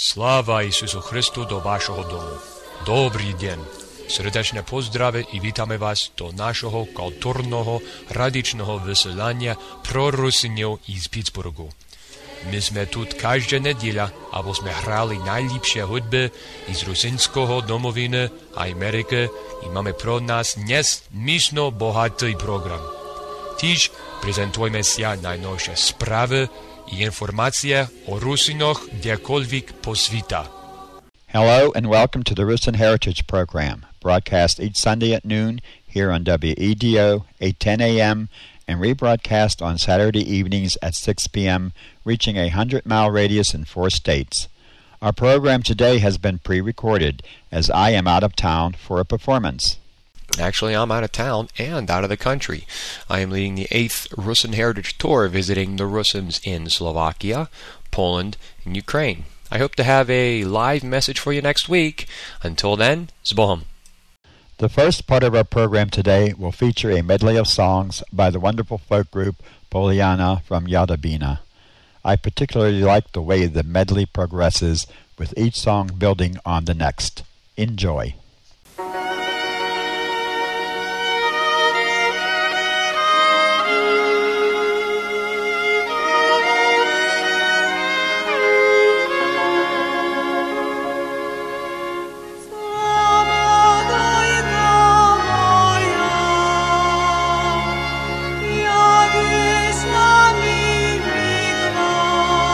Slava Isusu Hristu do vašeho domu. Dobrý deň. Srdečne pozdrave i vítame vás do našeho kultúrneho radičného vysielania pro Rusinov iz Pittsburghu. My sme tu každá nedeľa, aby sme hrali najlepšie hudby iz rusinského domoviny a Ameriky i máme pro nás dnes myšno bohatý program. Tiež prezentujeme sa najnovšie správy i informácie o Rusinoch kdekoľvek po sveta. Hello and welcome to the Rusin Heritage Program, broadcast each Sunday at noon here on WEDO 810 AM and rebroadcast on Saturday evenings at 6 p.m., reaching a 100-mile radius in 4 states. Our program today has been pre-recorded as I am out of town for a performance. Actually, I'm out of town and out of the country. I am leading the 8th Rusin Heritage Tour, visiting the Rusins in Slovakia, Poland, and Ukraine. I hope to have a live message for you next week. Until then, zbohom. The first part of our program today will feature a medley of songs by the wonderful folk group Poliana from Yadovina. I particularly like the way the medley progresses, with each song building on the next. Enjoy.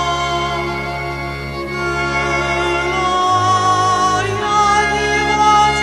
Gloria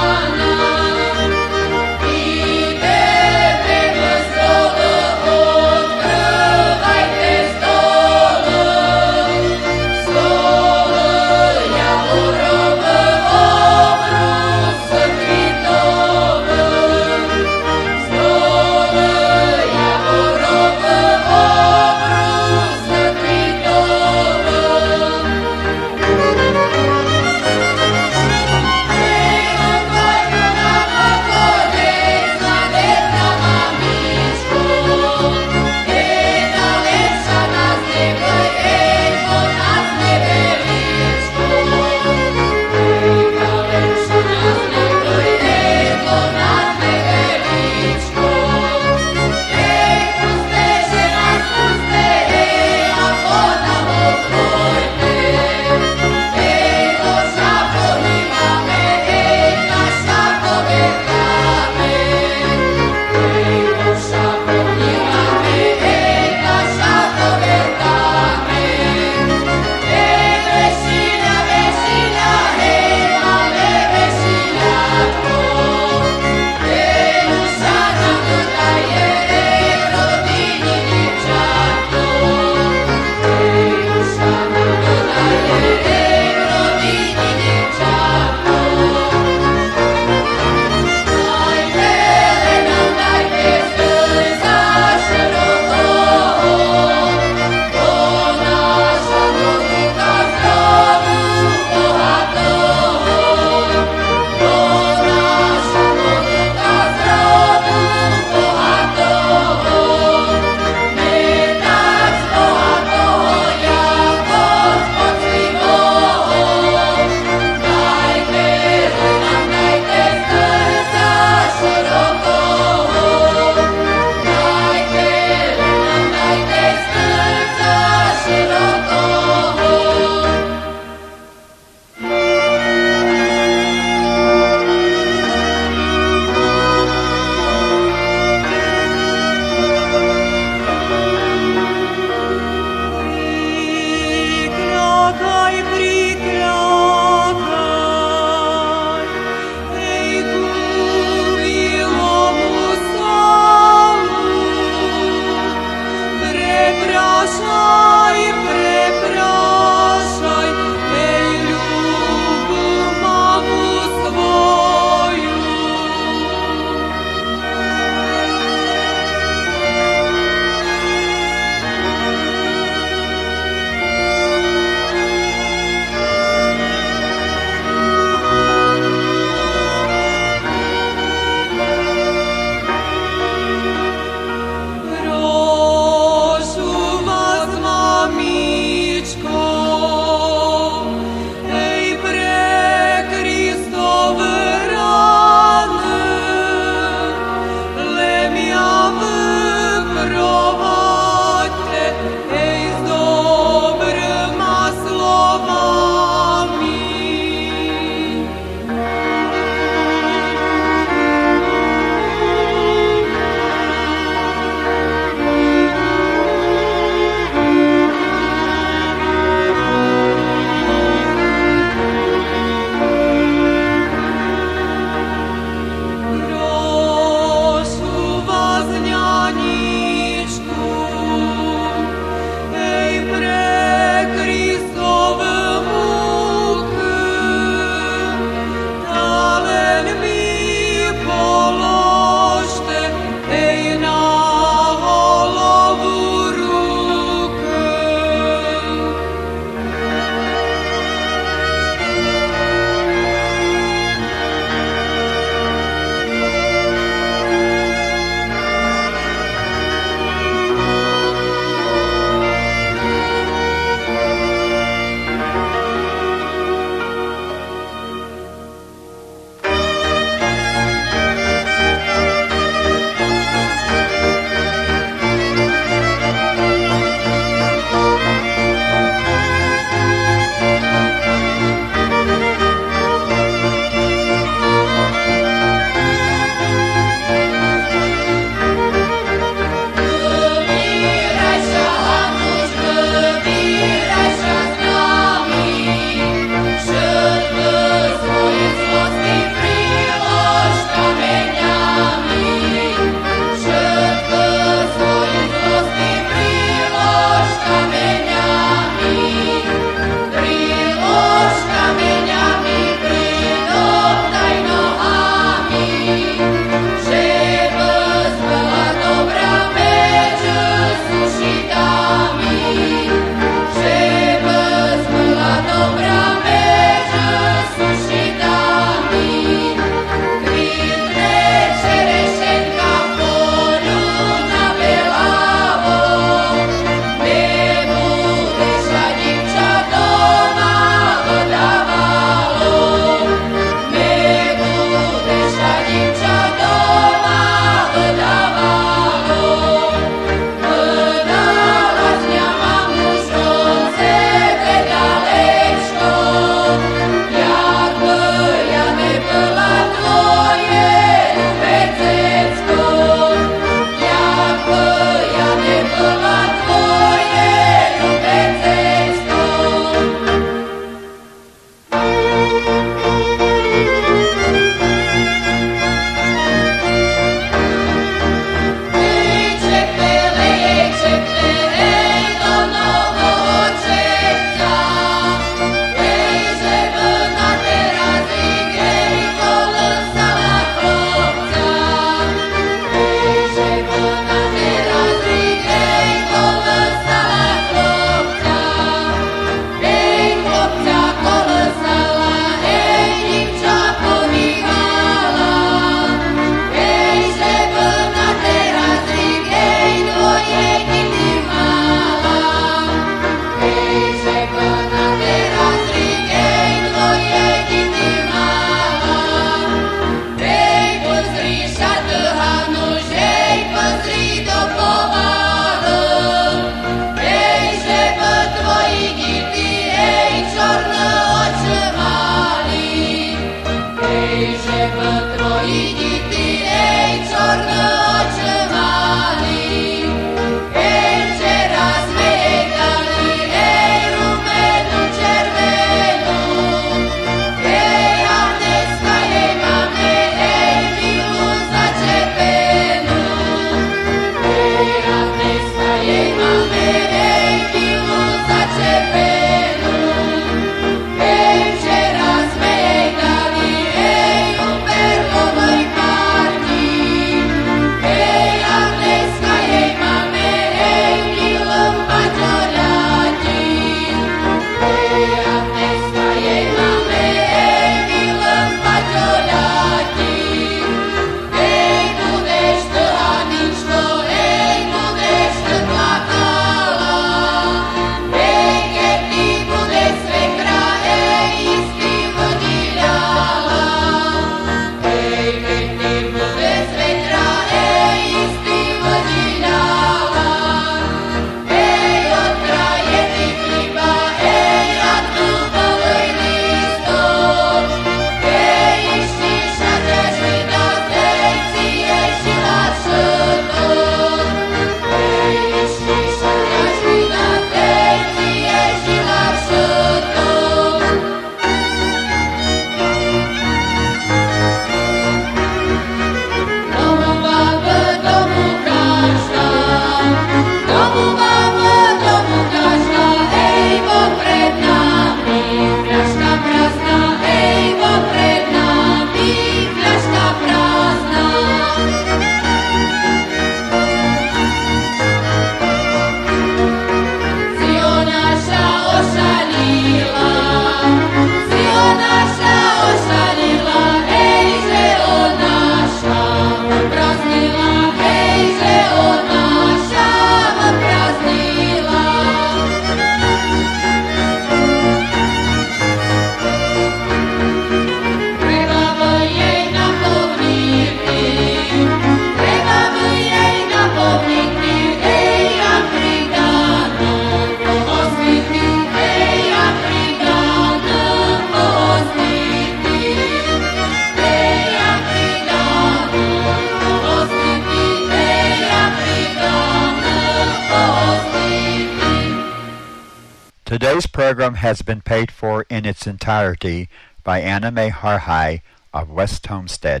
Today's program has been paid for in its entirety by Anna Mae Harhai of West Homestead.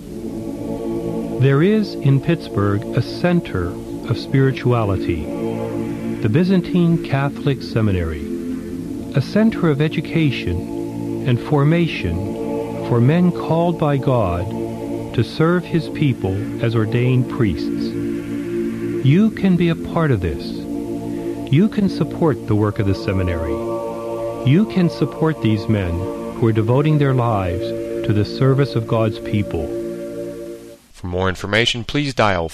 There is in Pittsburgh a center of spirituality, the Byzantine Catholic Seminary, a center of education and formation for men called by God to serve His people as ordained priests. You can be a part of this. You can support the work of the seminary. You can support these men who are devoting their lives to the service of God's people. For more information, please dial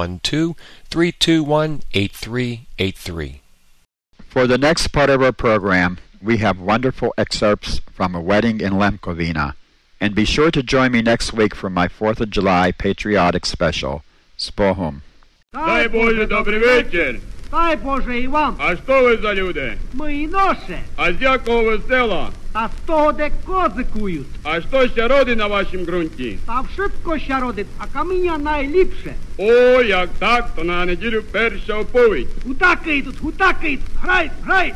412-321-8383. For the next part of our program, we have wonderful excerpts from a wedding in Lemkovina. And be sure to join me next week for my 4th of July patriotic special. Spohum. Дай Боже, добрий вечір. Дай Боже і вам. А що ви за люди? Ми іноше. А з якого ви села? Та з того, де кози кують. А що ще роди на вашім ґрунті? Та вшибко ще родить, а каміння найліпше. О, як так, то на неділю перша оповідь. Гутаки йдуть, грай, грай.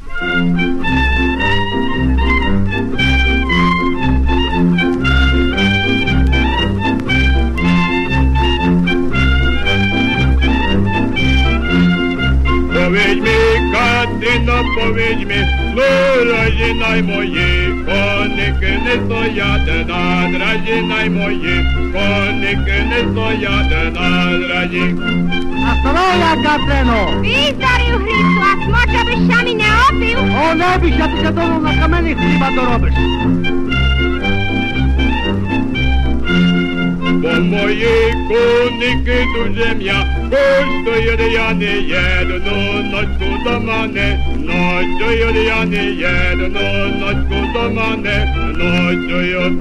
Повідь мі, Катерино, повідь мі, луражі мої, коники не стоять на дражі мої, коники не стоять на дражі. На здоров'я, Катерино! Віздарів, Грицю, а смоча би щамі не опів? О, не бій, я ти додому на камені хліба доробиш. Бо мої коники дуже коштують, я не єдну ночку до мене, ночують, я не єдну ночку до мене, ночують.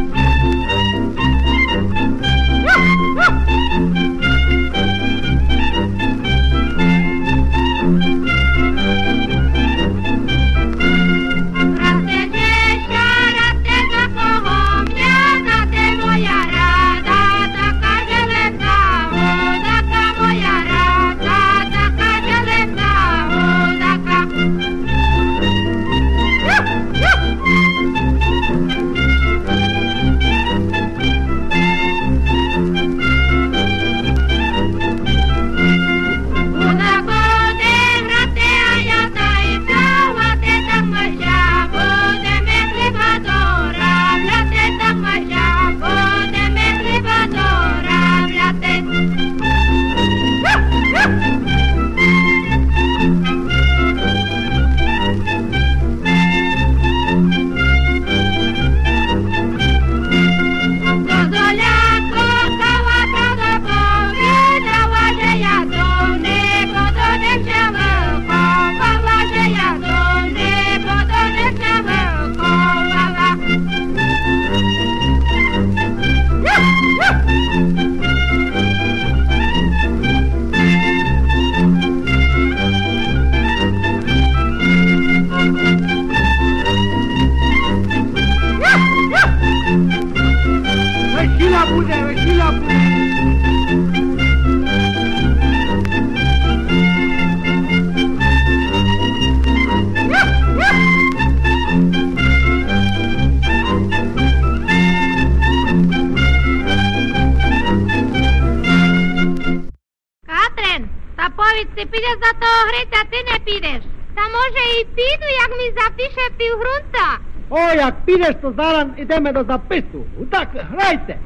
Ти підеш за того Гриця, ти не підеш. Та може і піду, як мені запише півгрунта. О, як підеш, то зараз ідемо до запису. Отак, грайте.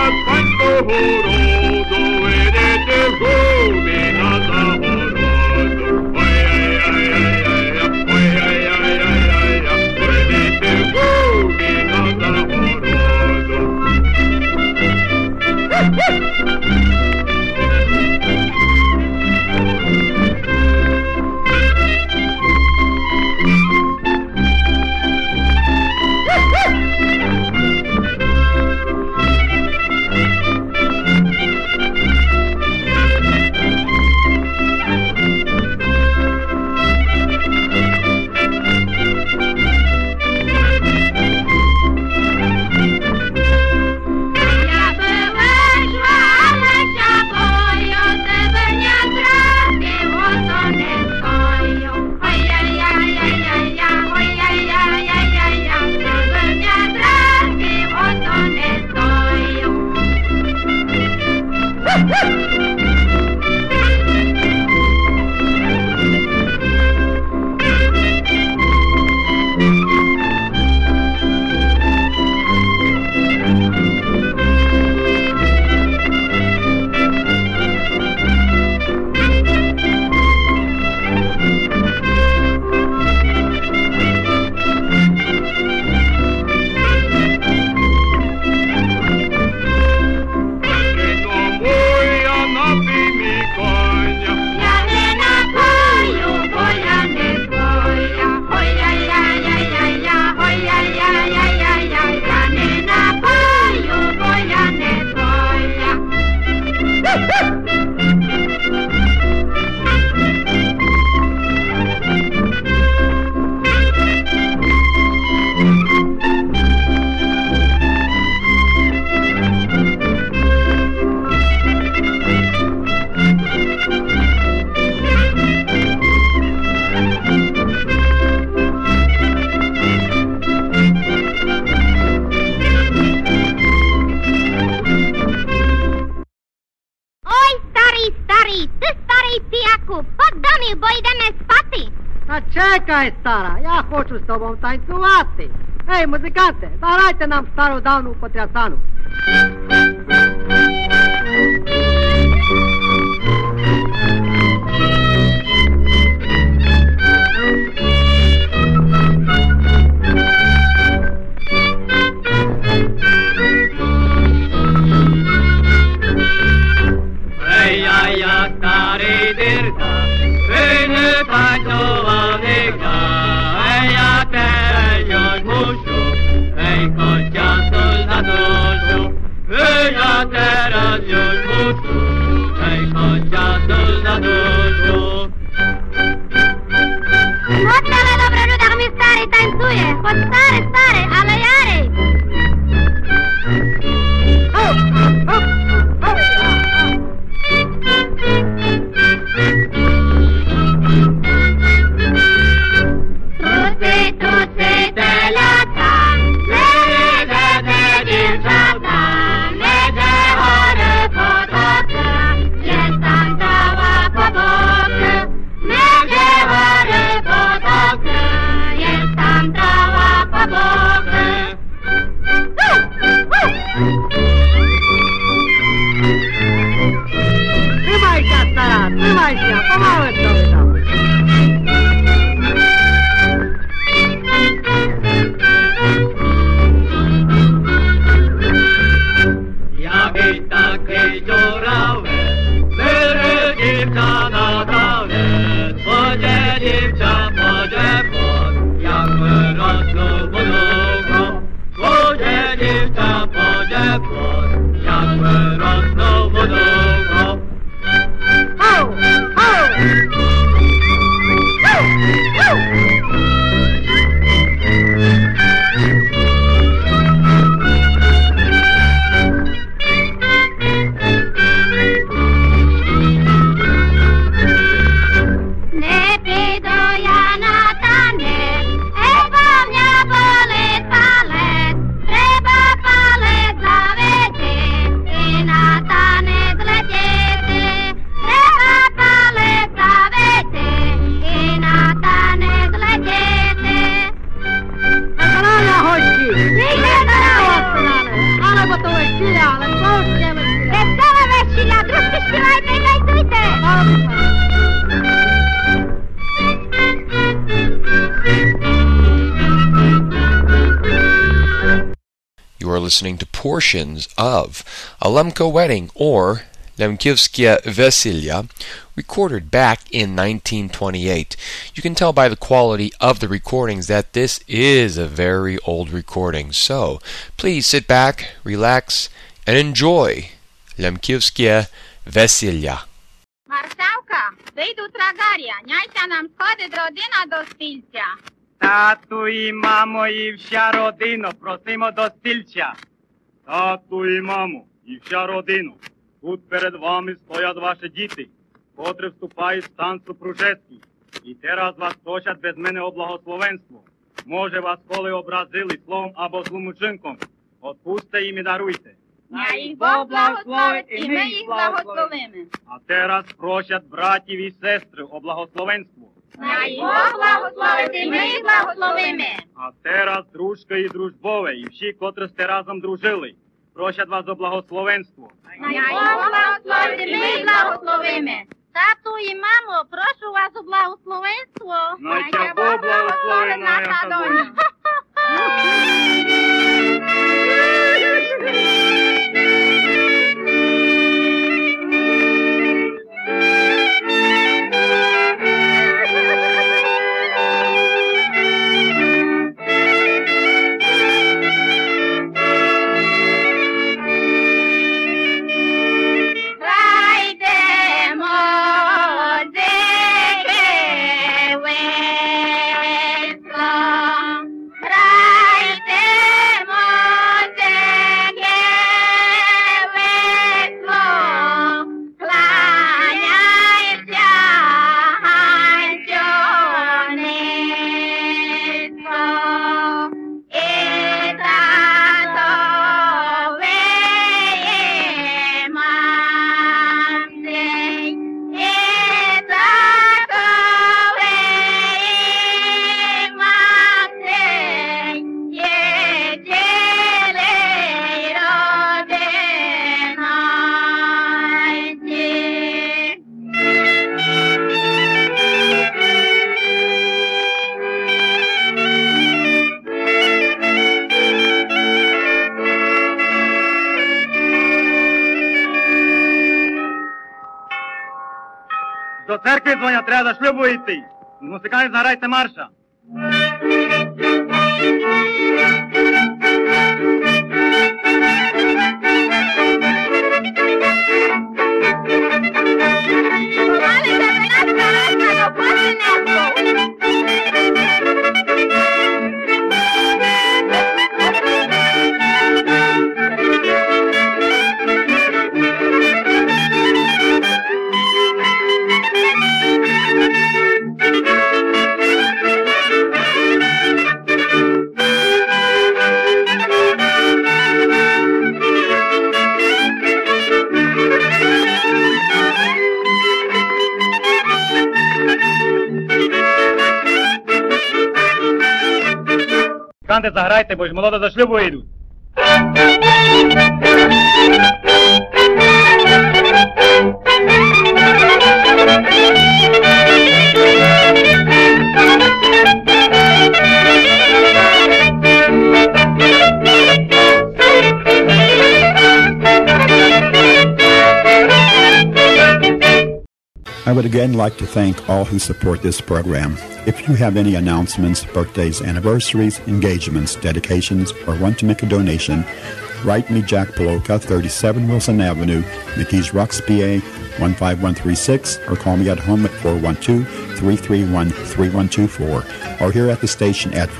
Городу, видите, губи на загороді. Та чекай, стара, я хочу з тобою танцювати. Ей, музиканти, заграйте нам стару давну потрясану. Я старий дирка, ти не танцював нігда, я тебе мушу, хоча соль на душу, я teraz już muszę, хоча соль на душу. От але добре, людях мій старий танцює, хоч старий, але ярий. Туси, телята, не йде дівчата, не йде горе потоки, є там трава побоки, не йде горе потоки, є там трава побоки. Тримайся, стара, тримайся, помалу тобі там. Який такий дюравець, бери дівча на травець, подє дівча, подє пот, як виросло водого. Подє дівча, подє пот, як виросло водого. Ау! Не піду я на танець, бо мене болить палець, треба палець завести і на танець летіти, треба палець завести і на танець летіти. Здоров'я, гості! Вийде здоров'я! Але бо то весілля, але повсє весілля. Веселе весілля, дружки співайте і танцюйте! You are listening to portions of a Lemko wedding, or Lemkivskia Veselya, recorded back in 1928. You can tell by the quality of the recordings that this is a very old recording. So, please sit back, relax, and enjoy Lemkivskia Veselya. Маршавка, вийду трагаря, няйся нам сходить родина до стільця. Тату і мамо, і вся родина, просимо до стільця. Тату і мамо, і вся родина, тут перед вами стоять ваші діти, котрі вступають в стан супружеський. І зараз вас просять без мене о благословенство. Може вас коли образили словом або злим учинком, отпусьте їм і даруйте. На їх Бог благословить, і ми їх благословимо. А зараз просять братів і сестри о благословенство. На їх Бог благословить, і ми їх благословимо. А зараз дружки і дружбове, і всі, котрі сте разом дружили, просять вас о благословенство. На їх Бог благословить, і ми їх благословимо. Тату і мамо, прошу вас у благословенство. Найся Бог благословить наша доня. церкви дзвонять, треба до шлюбу йти. Музиканти, заграйте марша. Музиканти, заграйте, бо ж молода до шлюбу йдуть. I would again like to thank all who support this program. If you have any announcements, birthdays, anniversaries, engagements, dedications, or want to make a donation, write me Jack Poloka, 37 Wilson Avenue, McKees Rocks, PA, 15136, or call me at home at 412-331-3124, or here at the station at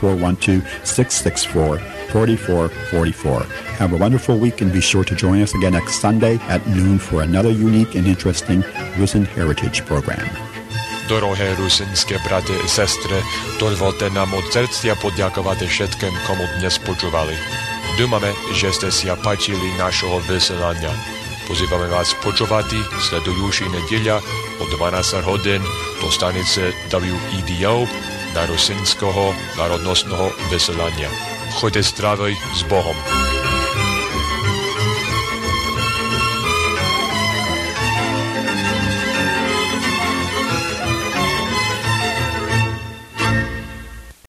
412-664-4444. Have a wonderful week and be sure to join us again next Sunday at noon for another unique and interesting Rusin Heritage program. Дороге русинське брати і сестри, дозвольте нам od серця подякувати všetkým, komu dnes počúvali. Думаме, že ste si páčili našeho vysielania. Pozývame vás počúvať sledujúci nedeľa od 12 hodín do stanice WEDO na rusinského národnostného vysielania. Choďte zdravý s Bohom.